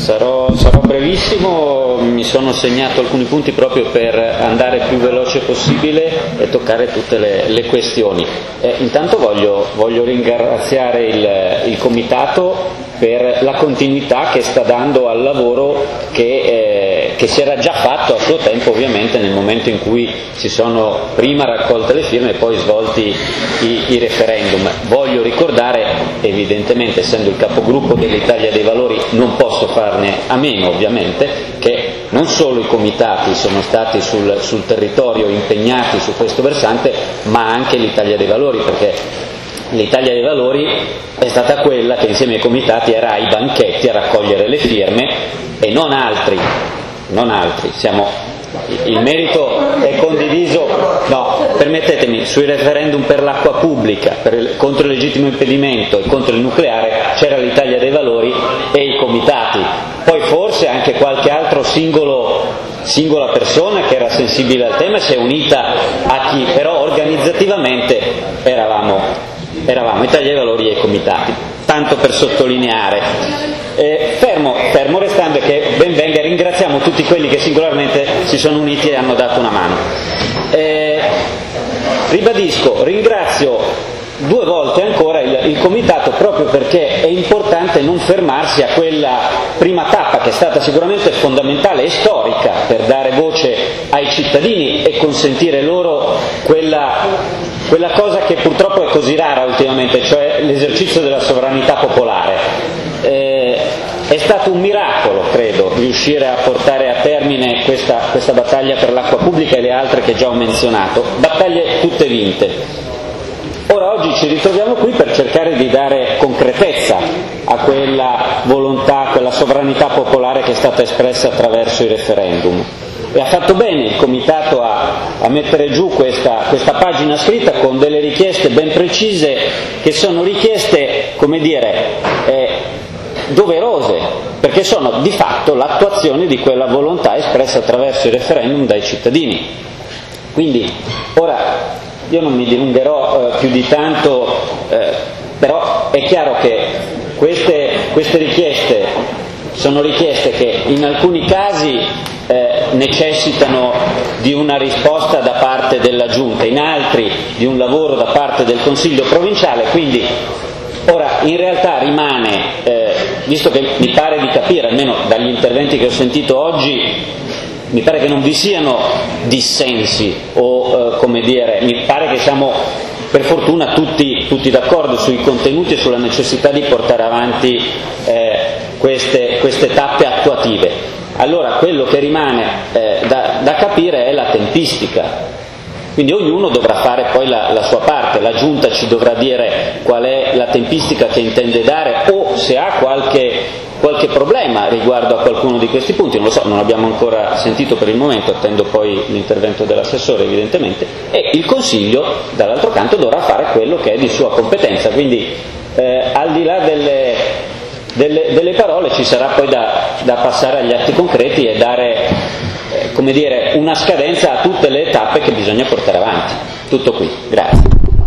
Sarò brevissimo, mi sono segnato alcuni punti proprio per andare più veloce possibile e toccare tutte le questioni. Intanto voglio ringraziare il Comitato per la continuità che sta dando al lavoro che si era già fatto a suo tempo, ovviamente nel momento in cui si sono prima raccolte le firme e poi svolti i referendum. Voglio ricordare, evidentemente essendo il capogruppo dell'Italia dei Valori non posso farne a meno ovviamente, che non solo i comitati sono stati sul territorio impegnati su questo versante, ma anche l'Italia dei Valori, perché l'Italia dei Valori è stata quella che insieme ai comitati era ai banchetti a raccogliere le firme e non altri. Il merito è condiviso, no, permettetemi, sui referendum per l'acqua pubblica, contro il legittimo impedimento e contro il nucleare c'era l'Italia dei Valori e i comitati, poi forse anche qualche altro singola persona che era sensibile al tema si è unita a chi, però organizzativamente eravamo Italia dei Valori e i comitati, tanto per sottolineare. Fermo restando che ben venga, ringraziamo tutti quelli che singolarmente si sono uniti e hanno dato una mano. Ribadisco, ringrazio 2 volte ancora il Comitato proprio perché è importante non fermarsi a quella prima tappa che è stata sicuramente fondamentale e storica per dare voce ai cittadini e consentire loro quella cosa che purtroppo è così rara ultimamente, cioè l'esercizio della sovranità popolare. È stato un miracolo, credo, riuscire a portare a termine questa battaglia per l'acqua pubblica e le altre che già ho menzionato, battaglie tutte vinte. Ora oggi ci ritroviamo qui per cercare di dare concretezza a quella volontà, quella sovranità popolare che è stata espressa attraverso i referendum. E ha fatto bene il Comitato a mettere giù questa pagina scritta con delle richieste ben precise, che sono richieste, come dire, doverose, perché sono di fatto l'attuazione di quella volontà espressa attraverso i referendum dai cittadini. Quindi, ora, io non mi dilungherò più di tanto, però è chiaro che queste richieste sono richieste che in alcuni casi necessitano di una risposta da parte della Giunta, in altri di un lavoro da parte del Consiglio provinciale, quindi ora in realtà rimane, visto che mi pare di capire, almeno dagli interventi che ho sentito oggi, mi pare che non vi siano dissensi o come dire, mi pare che siamo per fortuna tutti d'accordo sui contenuti e sulla necessità di portare avanti queste tappe attuative. Allora quello che rimane da capire è la tempistica. Quindi ognuno dovrà fare poi la sua parte, la Giunta ci dovrà dire qual è la tempistica che intende dare o se ha qualche problema riguardo a qualcuno di questi punti, non lo so, non abbiamo ancora sentito per il momento, attendo poi l'intervento dell'assessore evidentemente, e il Consiglio dall'altro canto dovrà fare quello che è di sua competenza, quindi al di là delle parole ci sarà poi da passare agli atti concreti e dare come dire, una scadenza a tutte le tappe che bisogna portare avanti. Tutto qui, grazie.